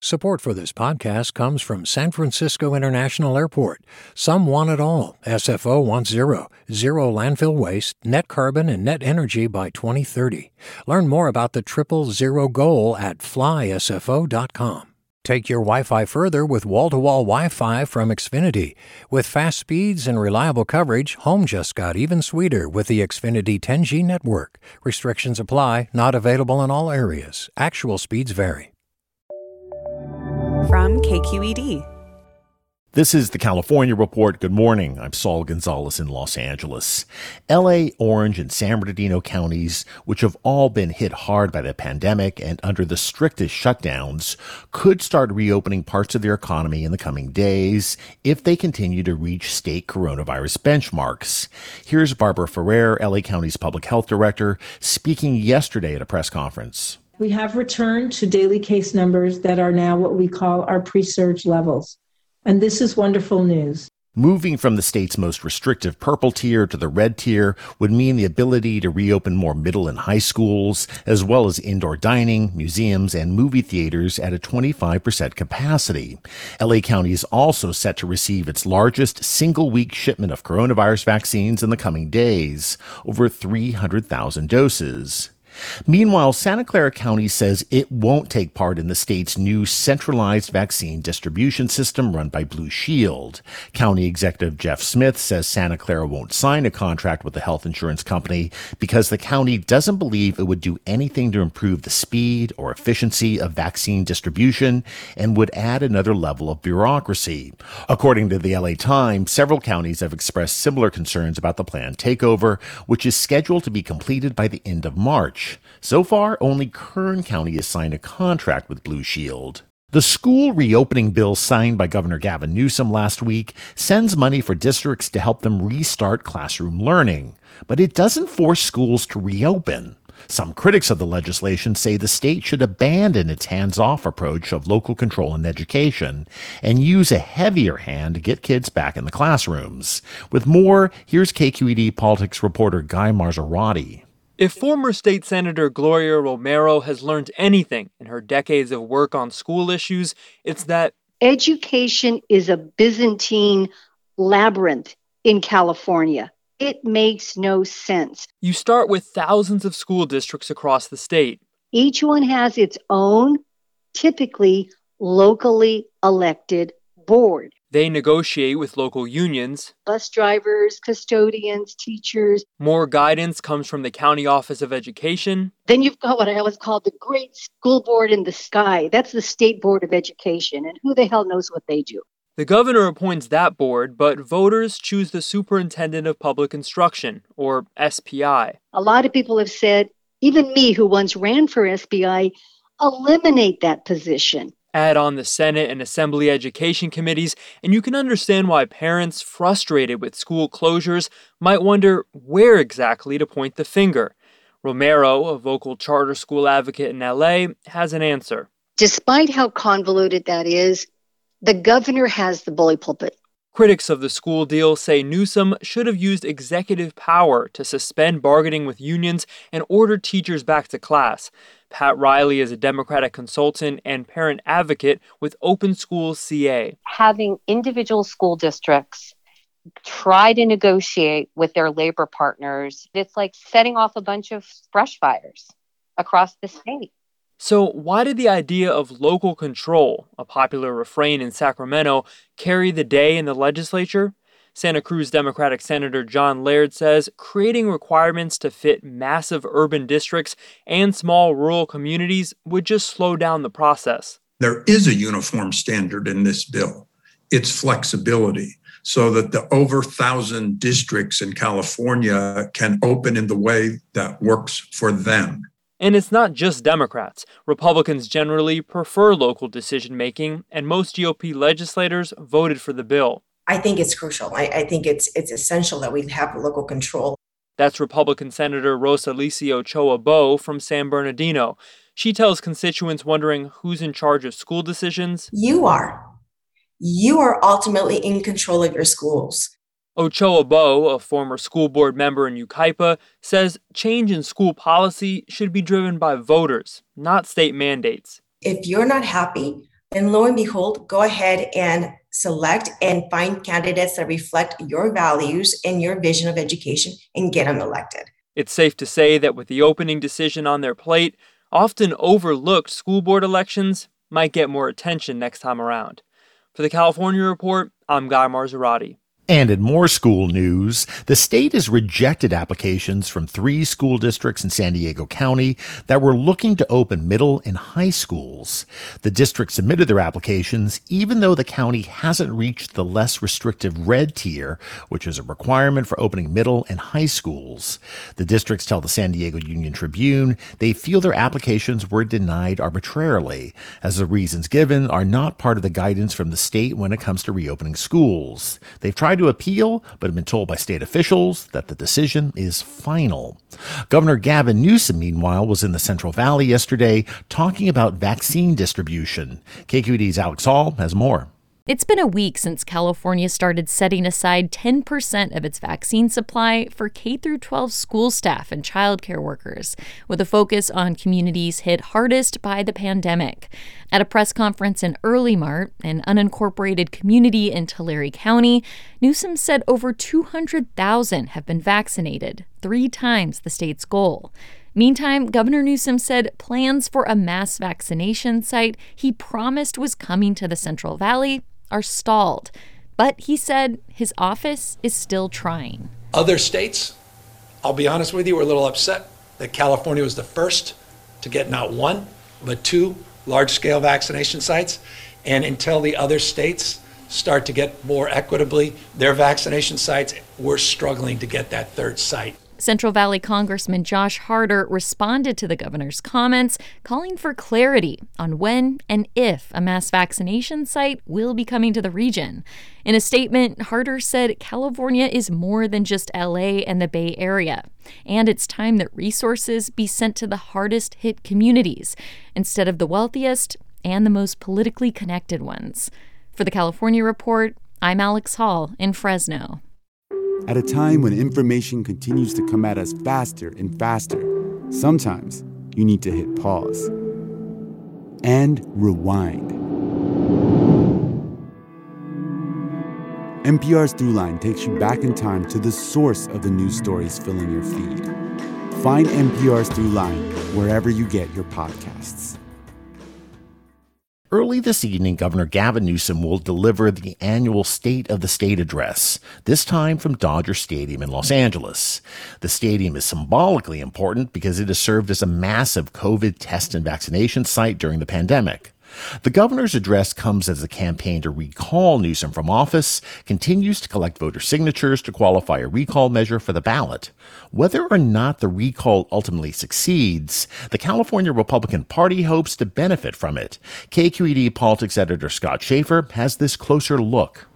Support for this podcast comes from San Francisco International Airport. Some want it all. SFO wants zero landfill waste, net carbon, and net energy by 2030. Learn more about the 000 goal at flysfo.com. Take your Wi-Fi further with wall-to-wall Wi-Fi from Xfinity. With fast speeds and reliable coverage, home just got even sweeter with the Xfinity 10G network. Restrictions apply, not available in all areas. Actual speeds vary. From KQED. This is the California Report. Good morning. I'm Saul Gonzalez in Los Angeles. LA, Orange, and San Bernardino counties, which have all been hit hard by the pandemic and under the strictest shutdowns, could start reopening parts of their economy in the coming days if they continue to reach state coronavirus benchmarks. Here's Barbara Ferrer, LA County's public health director, speaking yesterday at a press conference. We have returned to daily case numbers that are now what we call our pre-surge levels. And this is wonderful news. Moving from the state's most restrictive purple tier to the red tier would mean the ability to reopen more middle and high schools, as well as indoor dining, museums, and movie theaters at a 25% capacity. LA County is also set to receive its largest single-week shipment of coronavirus vaccines in the coming days, over 300,000 doses. Meanwhile, Santa Clara County says it won't take part in the state's new centralized vaccine distribution system run by Blue Shield. County Executive Jeff Smith says Santa Clara won't sign a contract with the health insurance company because the county doesn't believe it would do anything to improve the speed or efficiency of vaccine distribution and would add another level of bureaucracy. According to the LA Times, several counties have expressed similar concerns about the planned takeover, which is scheduled to be completed by the end of March. So far, only Kern County has signed a contract with Blue Shield. The school reopening bill signed by Governor Gavin Newsom last week sends money for districts to help them restart classroom learning, but it doesn't force schools to reopen. Some critics of the legislation say the state should abandon its hands-off approach of local control in education and use a heavier hand to get kids back in the classrooms. With more, here's KQED politics reporter Guy Marzorati. If former state senator Gloria Romero has learned anything in her decades of work on school issues, it's that education is a Byzantine labyrinth in California. It makes no sense. You start with thousands of school districts across the state. Each one has its own, typically locally elected board. They negotiate with local unions. Bus drivers, custodians, teachers. More guidance comes from the County Office of Education. Then you've got what I always call the Great School Board in the Sky. That's the State Board of Education, and who the hell knows what they do? The governor appoints that board, but voters choose the Superintendent of Public Instruction, or SPI. A lot of people have said, even me who once ran for SPI, eliminate that position. Add on the Senate and Assembly Education Committees, and you can understand why parents frustrated with school closures might wonder where exactly to point the finger. Romero, a vocal charter school advocate in LA, has an answer. Despite how convoluted that is, the governor has the bully pulpit. Critics of the school deal say Newsom should have used executive power to suspend bargaining with unions and order teachers back to class. Pat Riley is a Democratic consultant and parent advocate with Open Schools CA. Having individual school districts try to negotiate with their labor partners, it's like setting off a bunch of brush fires across the state. So why did the idea of local control, a popular refrain in Sacramento, carry the day in the legislature? Santa Cruz Democratic Senator John Laird says creating requirements to fit massive urban districts and small rural communities would just slow down the process. There is a uniform standard in this bill. It's flexibility so that the over 1,000 districts in California can open in the way that works for them. And it's not just Democrats. Republicans generally prefer local decision-making, and most GOP legislators voted for the bill. I think it's crucial. I think it's essential that we have local control. That's Republican Senator Rosalía Ochoa Bo from San Bernardino. She tells constituents wondering who's in charge of school decisions. You are. You are ultimately in control of your schools. Ochoa Bo, a former school board member in Yucaipa, says change in school policy should be driven by voters, not state mandates. If you're not happy And lo and behold, go ahead and select and find candidates that reflect your values and your vision of education and get them elected. It's safe to say that with the opening decision on their plate, often overlooked school board elections might get more attention next time around. For the California Report, I'm Guy Marzorati. And in more school news, the state has rejected applications from 3 school districts in San Diego County that were looking to open middle and high schools. The districts submitted their applications even though the county hasn't reached the less restrictive red tier, which is a requirement for opening middle and high schools. The districts tell the San Diego Union Tribune they feel their applications were denied arbitrarily, as the reasons given are not part of the guidance from the state when it comes to reopening schools. They've tried to appeal, but have been told by state officials that the decision is final. Governor Gavin Newsom, meanwhile, was in the Central Valley yesterday talking about vaccine distribution. KQED's Alex Hall has more. It's been a week since California started setting aside 10% of its vaccine supply for K-12 school staff and childcare workers, with a focus on communities hit hardest by the pandemic. At a press conference in Early Mart, an unincorporated community in Tulare County, Newsom said over 200,000 have been vaccinated, 3 times the state's goal. Meantime, Governor Newsom said plans for a mass vaccination site he promised was coming to the Central Valley are stalled. But he said his office is still trying. Other states, I'll be honest with you, were a little upset that California was the first to get not 1, but 2 large-scale vaccination sites. And until the other states start to get more equitably their vaccination sites, we're struggling to get that 3rd site. Central Valley Congressman Josh Harder responded to the governor's comments, calling for clarity on when and if a mass vaccination site will be coming to the region. In a statement, Harder said California is more than just LA and the Bay Area, and it's time that resources be sent to the hardest hit communities instead of the wealthiest and the most politically connected ones. For the California Report, I'm Alex Hall in Fresno. At a time when information continues to come at us faster and faster, sometimes you need to hit pause and rewind. NPR's Throughline takes you back in time to the source of the news stories filling your feed. Find NPR's Throughline wherever you get your podcasts. Early this evening, Governor Gavin Newsom will deliver the annual State of the State address, this time from Dodger Stadium in Los Angeles. The stadium is symbolically important because it has served as a massive COVID test and vaccination site during the pandemic. The governor's address comes as the campaign to recall Newsom from office continues to collect voter signatures to qualify a recall measure for the ballot. Whether or not the recall ultimately succeeds, the California Republican Party hopes to benefit from it. KQED politics editor Scott Schaefer has this closer look.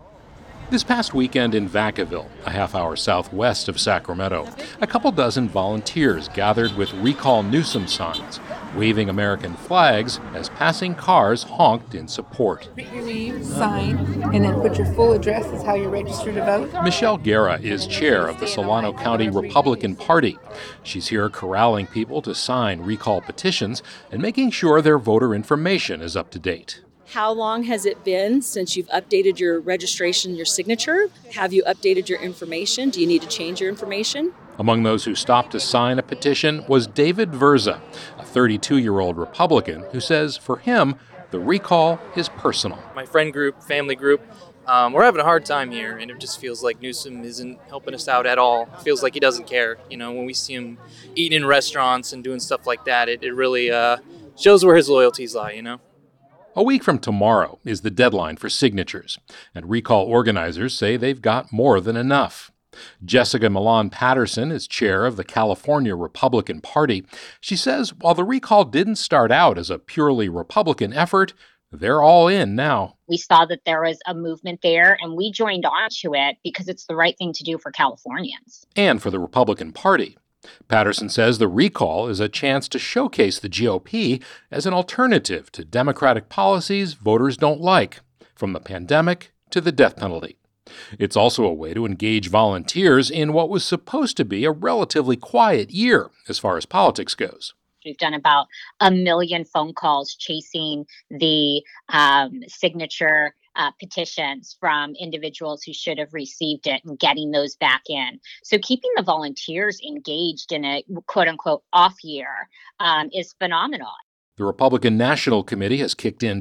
This past weekend in Vacaville, a half-hour southwest of Sacramento, a couple dozen volunteers gathered with Recall Newsom signs, waving American flags as passing cars honked in support. Print your name, sign, and then put your full address as how you register to vote. Michelle Guerra is chair of the Solano County Republican Party. She's here corralling people to sign recall petitions and making sure their voter information is up to date. How long has it been since you've updated your registration, your signature? Have you updated your information? Do you need to change your information? Among those who stopped to sign a petition was David Verza, a 32-year-old Republican who says for him, the recall is personal. My friend group, family group, we're having a hard time here, and it just feels like Newsom isn't helping us out at all. It feels like he doesn't care. You know, when we see him eating in restaurants and doing stuff like that, it really shows where his loyalties lie, you know? A week from tomorrow is the deadline for signatures, and recall organizers say they've got more than enough. Jessica Milan Patterson is chair of the California Republican Party. She says while the recall didn't start out as a purely Republican effort, they're all in now. We saw that there was a movement there, and we joined on to it because it's the right thing to do for Californians. And for the Republican Party. Patterson says the recall is a chance to showcase the GOP as an alternative to Democratic policies voters don't like, from the pandemic to the death penalty. It's also a way to engage volunteers in what was supposed to be a relatively quiet year as far as politics goes. We've done about 1 million phone calls chasing the signature petitions from individuals who should have received it and getting those back in. So keeping the volunteers engaged in a quote unquote off year is phenomenal. The Republican National Committee has kicked in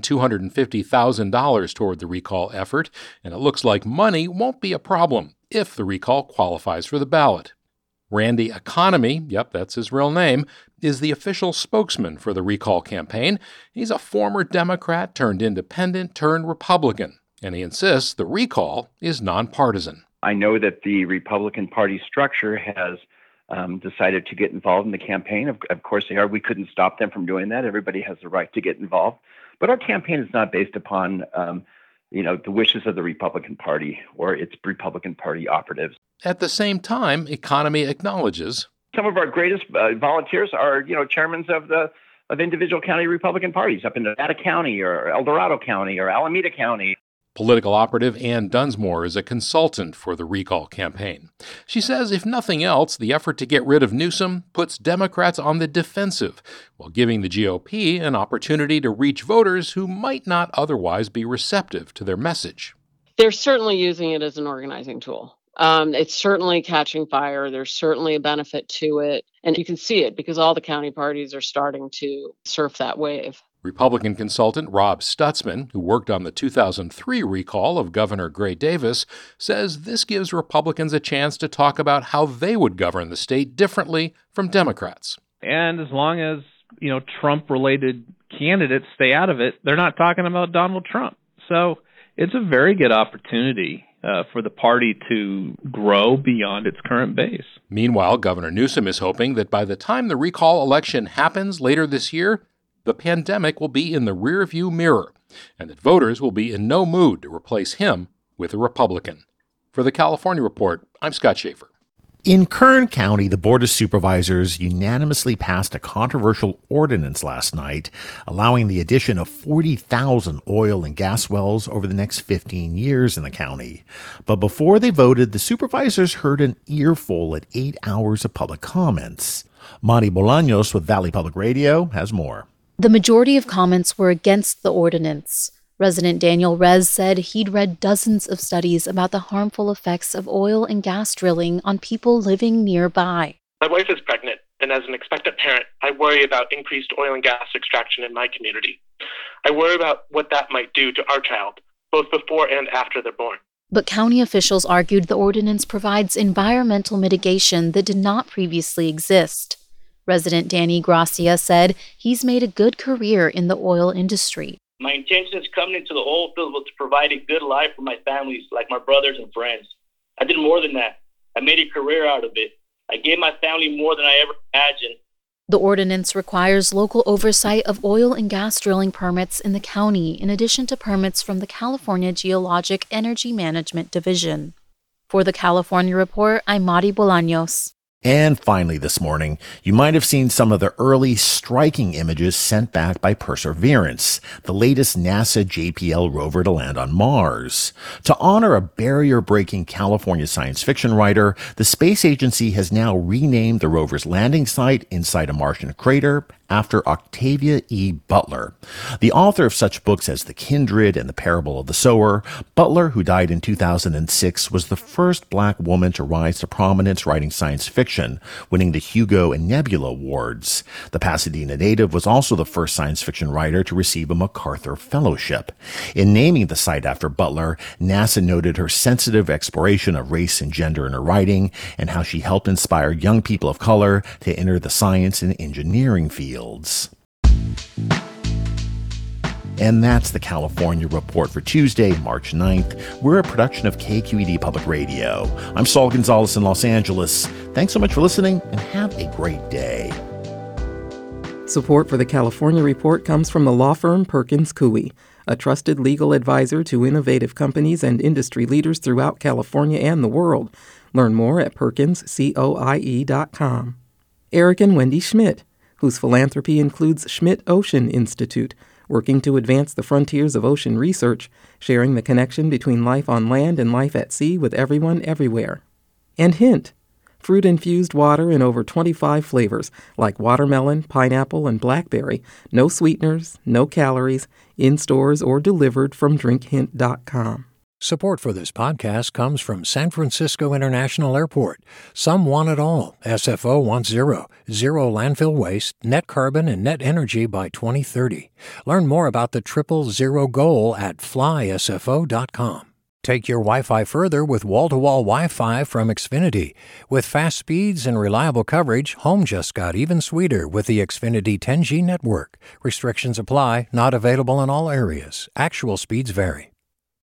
$250,000 toward the recall effort, and it looks like money won't be a problem if the recall qualifies for the ballot. Randy Economy, yep, that's his real name, is the official spokesman for the recall campaign. He's a former Democrat turned independent turned Republican, and he insists the recall is nonpartisan. I know that the Republican Party structure has decided to get involved in the campaign. Of course they are. We couldn't stop them from doing that. Everybody has the right to get involved. But our campaign is not based upon the wishes of the Republican Party or its Republican Party operatives. At the same time, Economy acknowledges some of our greatest volunteers are, chairmen of individual county Republican parties up in Nevada County or El Dorado County or Alameda County. Political operative Ann Dunsmore is a consultant for the recall campaign. She says if nothing else, the effort to get rid of Newsom puts Democrats on the defensive, while giving the GOP an opportunity to reach voters who might not otherwise be receptive to their message. They're certainly using it as an organizing tool. It's certainly catching fire. There's certainly a benefit to it. And you can see it because all the county parties are starting to surf that wave. Republican consultant Rob Stutzman, who worked on the 2003 recall of Governor Gray Davis, says this gives Republicans a chance to talk about how they would govern the state differently from Democrats. And as long as, Trump-related candidates stay out of it, they're not talking about Donald Trump. So it's a very good opportunity for the party to grow beyond its current base. Meanwhile, Governor Newsom is hoping that by the time the recall election happens later this year, the pandemic will be in the rearview mirror, and that voters will be in no mood to replace him with a Republican. For the California Report, I'm Scott Schaefer. In Kern County, the Board of Supervisors unanimously passed a controversial ordinance last night, allowing the addition of 40,000 oil and gas wells over the next 15 years in the county. But before they voted, the supervisors heard an earful at 8 hours of public comments. Mari Bolaños with Valley Public Radio has more. The majority of comments were against the ordinance. Resident Daniel Rez said he'd read dozens of studies about the harmful effects of oil and gas drilling on people living nearby. My wife is pregnant, and as an expectant parent, I worry about increased oil and gas extraction in my community. I worry about what that might do to our child, both before and after they're born. But county officials argued the ordinance provides environmental mitigation that did not previously exist. Resident Danny Gracia said he's made a good career in the oil industry. My intention is coming into the oil field was to provide a good life for my families, like my brothers and friends. I did more than that. I made a career out of it. I gave my family more than I ever imagined. The ordinance requires local oversight of oil and gas drilling permits in the county, in addition to permits from the California Geologic Energy Management Division. For the California Report, I'm Mari Bolaños. And finally this morning, you might have seen some of the early striking images sent back by Perseverance, the latest NASA JPL rover to land on Mars. To honor a barrier-breaking California science fiction writer, the space agency has now renamed the rover's landing site inside a Martian crater after Octavia E. Butler. The author of such books as The Kindred and The Parable of the Sower, Butler, who died in 2006, was the first Black woman to rise to prominence writing science fiction, winning the Hugo and Nebula Awards. The Pasadena native was also the first science fiction writer to receive a MacArthur Fellowship. In naming the site after Butler, NASA noted her sensitive exploration of race and gender in her writing and how she helped inspire young people of color to enter the science and engineering fields. And that's the California Report for Tuesday, March 9th. We're a production of KQED Public Radio. I'm Saul Gonzalez in Los Angeles. Thanks so much for listening, and have a great day. Support for the California Report comes from the law firm Perkins Coie, a trusted legal advisor to innovative companies and industry leaders throughout California and the world. Learn more at perkinscoie.com. Eric and Wendy Schmidt, whose philanthropy includes Schmidt Ocean Institute, working to advance the frontiers of ocean research, sharing the connection between life on land and life at sea with everyone everywhere. And Hint, Fruit-infused water in over 25 flavors, like watermelon, pineapple, and blackberry. No sweeteners, no calories, in stores or delivered from drinkhint.com. Support for this podcast comes from San Francisco International Airport. Some want it all. SFO wants zero landfill waste, net carbon, and net energy by 2030. Learn more about the 000 goal at flysfo.com. Take your Wi-Fi further with wall-to-wall Wi-Fi from Xfinity. With fast speeds and reliable coverage, home just got even sweeter with the Xfinity 10G network. Restrictions apply, not available in all areas. Actual speeds vary.